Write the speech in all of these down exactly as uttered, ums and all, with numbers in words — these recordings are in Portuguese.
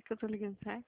que eu tô ligando certo?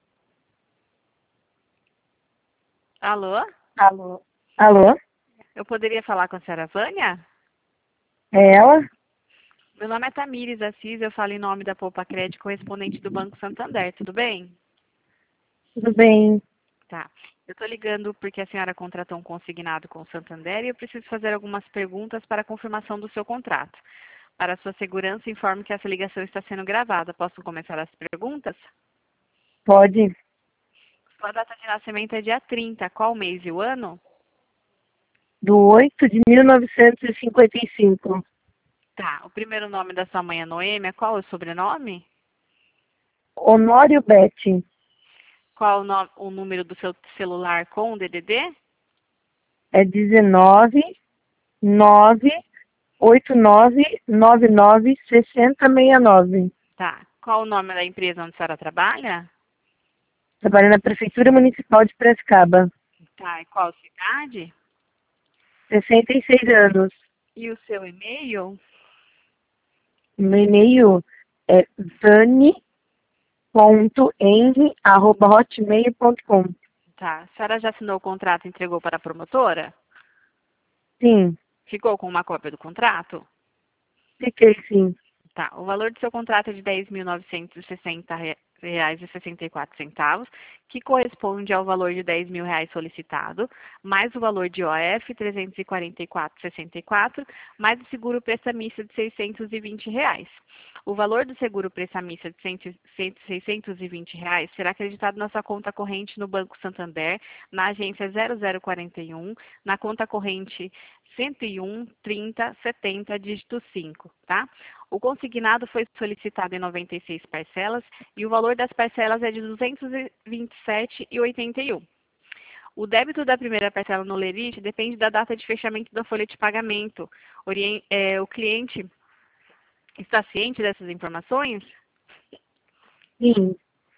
Alô? Alô? Alô? Eu poderia falar com a senhora Vânia? É ela? Meu nome é Tamires Assis, eu falo em nome da Poupa Crédito, correspondente do Banco Santander, tudo bem? Tudo bem? Tá. Eu estou ligando porque a senhora contratou um consignado com o Santander e eu preciso fazer algumas perguntas para a confirmação do seu contrato. Para a sua segurança, informo que essa ligação está sendo gravada. Posso começar as perguntas? Pode? Sua data de nascimento é dia trinta. Qual mês e o ano? Do oito de mil novecentos e cinquenta e cinco. Tá. O primeiro nome da sua mãe é Noêmia. Qual é o sobrenome? Honório Bete. Qual o, no- o número do seu celular com o D D D? É dezenove, nove, oito nove, nove nove, seis zero seis nove. Tá. Qual o nome da empresa onde a senhora trabalha? Trabalho na Prefeitura Municipal de Piracicaba. Tá. E qual cidade? sessenta e seis anos. E o seu e-mail? Meu e-mail é vani ponto henry arroba hotmail ponto com. Tá. A senhora já assinou o contrato e entregou para a promotora? Sim, Ficou com uma cópia do contrato? fiquei sim. Tá. O valor do seu contrato é de dez mil novecentos e sessenta reais e sessenta e quatro centavos, que corresponde ao valor de dez mil reais solicitado, mais o valor de O F trezentos e quarenta e quatro reais e sessenta e quatro centavos, mais o seguro prestamista de seiscentos e vinte reais. O valor do seguro prestamista de seiscentos e vinte reais será acreditado na sua conta corrente no Banco Santander, na agência zero zero quarenta e um, na conta corrente cento e um, trinta, setenta, dígito cinco, tá? O consignado foi solicitado em noventa e seis parcelas e o valor das parcelas é de duzentos e vinte e sete reais e oitenta e um centavos. O débito da primeira parcela no lerite depende da data de fechamento da folha de pagamento. Orien- é, o cliente está ciente dessas informações? Sim.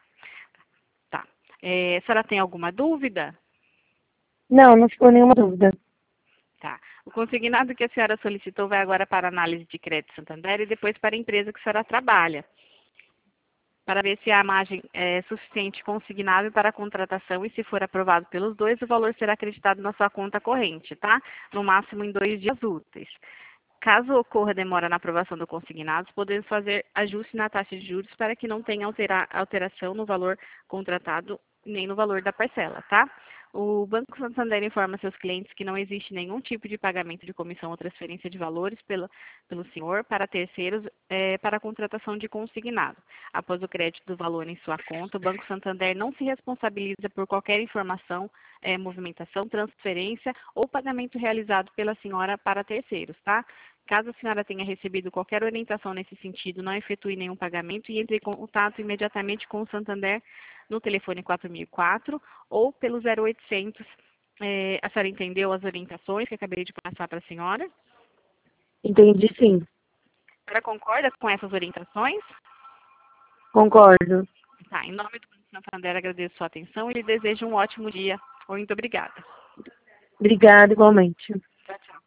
Tá. É, a senhora tem alguma dúvida? Não, não ficou nenhuma dúvida. Tá. O consignado que a senhora solicitou vai agora para a análise de crédito Santander e depois para a empresa que a senhora trabalha, para ver se a margem é suficiente consignável para a contratação e, se for aprovado pelos dois, o valor será acreditado na sua conta corrente, tá? No máximo em dois dias úteis. Caso ocorra demora na aprovação do consignado, podemos fazer ajuste na taxa de juros para que não tenha altera- alteração no valor contratado nem no valor da parcela, tá? O Banco Santander informa seus clientes que não existe nenhum tipo de pagamento de comissão ou transferência de valores pelo, pelo senhor para terceiros é, para a contratação de consignado. Após o crédito do valor em sua conta, o Banco Santander não se responsabiliza por qualquer informação, é, movimentação, transferência ou pagamento realizado pela senhora para terceiros, tá? Caso a senhora tenha recebido qualquer orientação nesse sentido, não efetue nenhum pagamento e entre em contato imediatamente com o Santander no telefone quatro mil e quatro ou pelo zero oitocentos. É, a senhora entendeu as orientações que acabei de passar para a senhora? Entendi, sim. A senhora concorda com essas orientações? Concordo. Tá, em nome do Banco Santander, agradeço sua atenção e lhe desejo um ótimo dia. Muito obrigada. Obrigada, igualmente. Tchau, tchau.